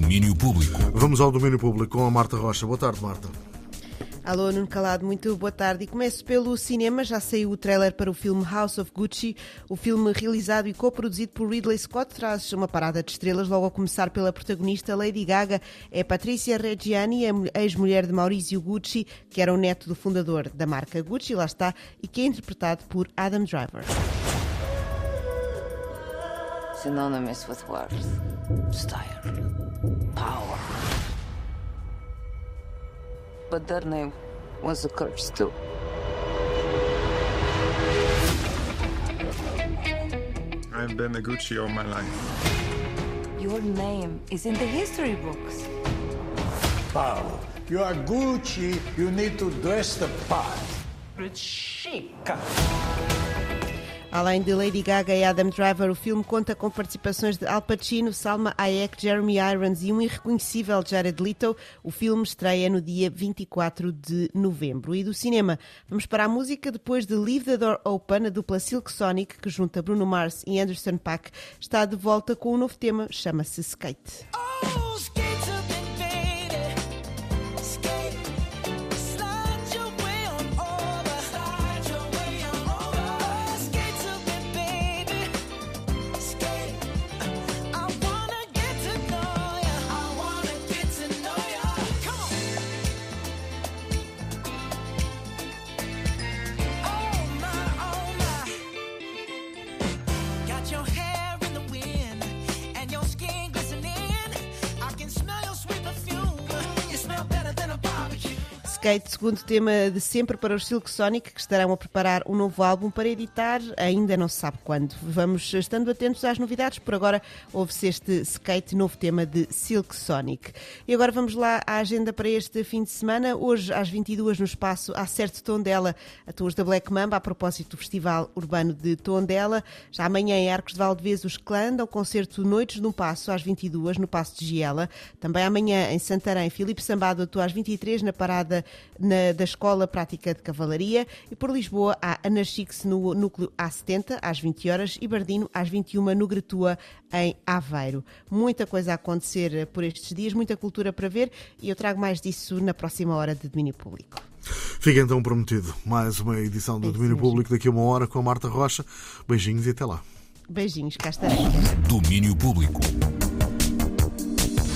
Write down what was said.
Domínio Público. Vamos ao Domínio Público com a Marta Rocha. Boa tarde, Marta. Alô, Nuno Calado, muito boa tarde. E começo pelo cinema. Já saiu o trailer para o filme House of Gucci. O filme, realizado e co-produzido por Ridley Scott, traz uma parada de estrelas, logo a começar pela protagonista Lady Gaga. É Patrícia Reggiani, a ex-mulher de Maurizio Gucci, que era o neto do fundador da marca Gucci, lá está, e que é interpretado por Adam Driver. Synonymous with worth, style, power. But that name was a curse too. I've been a Gucci all my life. Your name is in the history books. Paolo, you are Gucci, you need to dress the part. It's chic. Além de Lady Gaga e Adam Driver, o filme conta com participações de Al Pacino, Salma Hayek, Jeremy Irons e um irreconhecível Jared Leto. O filme estreia no dia 24 de novembro. E do cinema, vamos para a música. Depois de Leave the Door Open, a dupla Silk Sonic, que junta Bruno Mars e Anderson .Paak, está de volta com um novo tema, chama-se Skate. Skate, segundo tema de sempre para os Silk Sonic, que estarão a preparar um novo álbum para editar, ainda não se sabe quando. Vamos estando atentos às novidades. Por agora, ouve-se este Skate, novo tema de Silk Sonic. E agora vamos lá à agenda para este fim de semana. Hoje, às 22h, no espaço A Certo Tondela, atuam os da Black Mamba, a propósito do Festival Urbano de Tondela. Já amanhã, em Arcos de Valdevez, os Clã, ao concerto Noites no Paço, às 22h, no Paço de Giela. Também amanhã, em Santarém, Filipe Sambado atua às 23h, na parada da Escola Prática de Cavalaria, e por Lisboa há Anarchix no núcleo A70 às 20h e Bardino às 21h no Gretua em Aveiro. Muita coisa a acontecer por estes dias, muita cultura para ver, e eu trago mais disso na próxima hora de Domínio Público. Fica então prometido mais uma edição do Domínio Público daqui a uma hora com a Marta Rocha. Beijinhos e até lá. Beijinhos, cá estarei. Domínio Público.